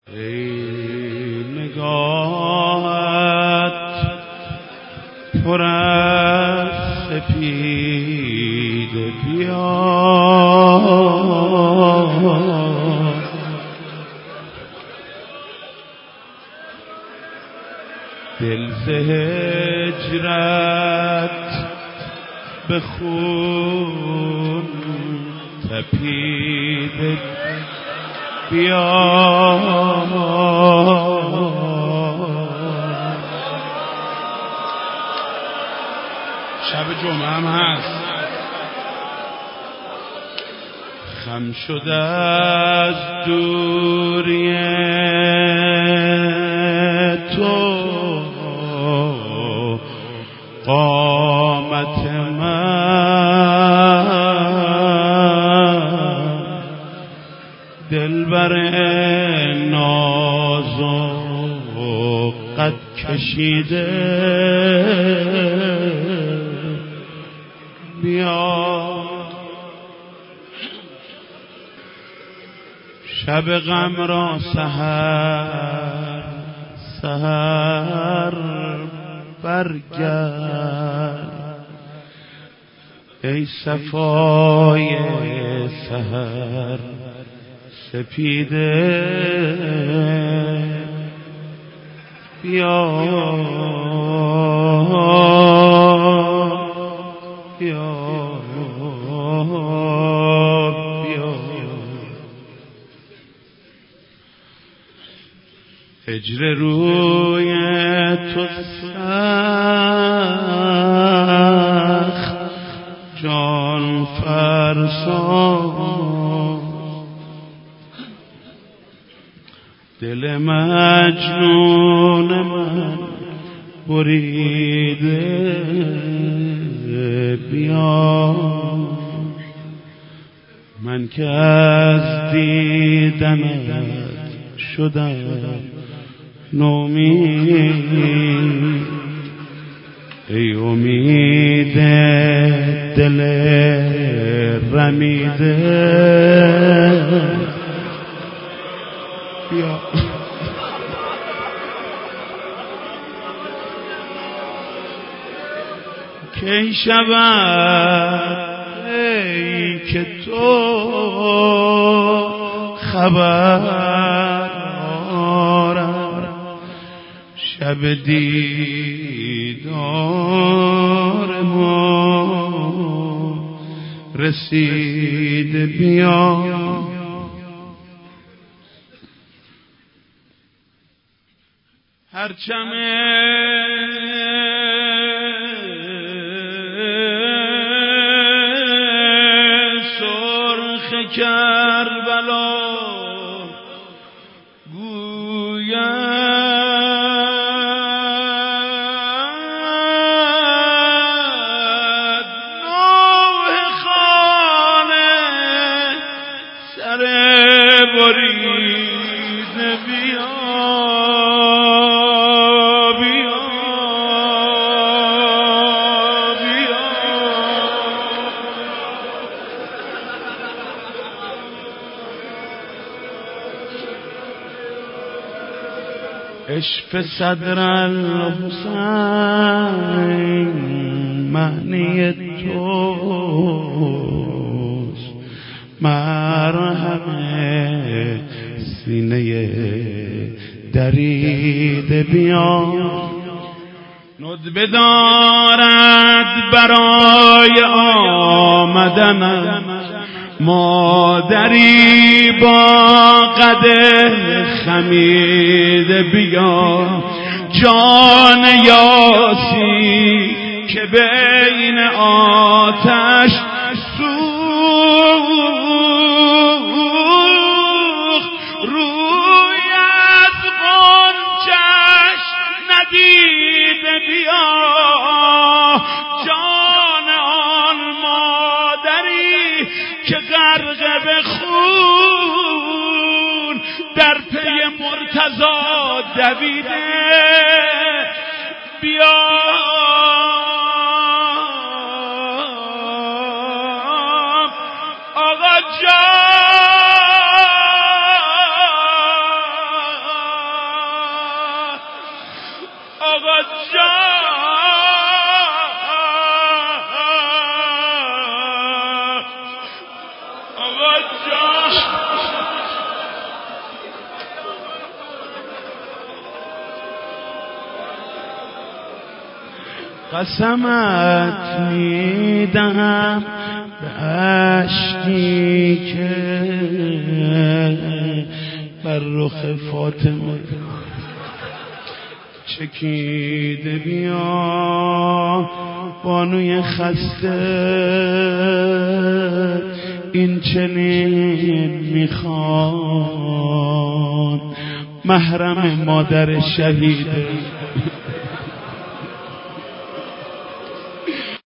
ای نگاهت پر از سپید بیا دل ز هجرت به خون تپیده بیا شب جمعه هم هست خم شده از دوری تو قامت من دلبر ناز و قد کشیده بیا شب غم را سحر برگرد ای صفای سحر سپیده بیا بیا بیا هجر روی تو سخت جان فرسان دل مجنون من بریده بیا من که از دیدنت شدم نومید ای امید دل رمیده بیا کی شود ای که تو خبر آرم شب دیدار ما رسید بیا هرچم سرخ کربلا گوید نوح خانه سر برید بیا عشق صدر الحسین معنی توست مرهم سینه درید بیا ندبه دارد برای آمدنم مادری با قد خمیده بیا جان یاسی که بین آتش سوخت روی از غنچش ندیده بیا جان آن مادری که غرق به خون در پی مرتضی دویده بیا آقا جان قسمت میدهم به اشکی که بر رخ فاطمه چکیده. بیا بانوی خسته این چنین میخواد، محرم مادر شهیده.